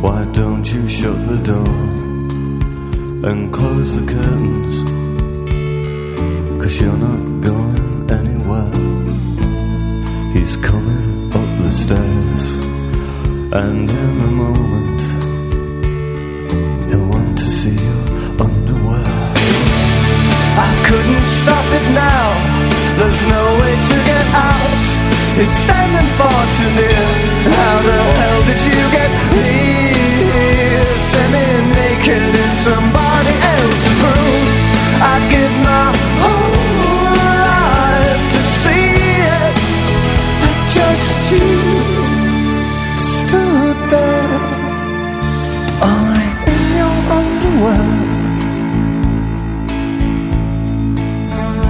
Why don't you shut the door and close the curtains? 'Cause you're not going anywhere. He's coming up the stairs, and in a moment he'll want to see your underwear. I couldn't stop it now, there's no way to get out. He's standing far too near.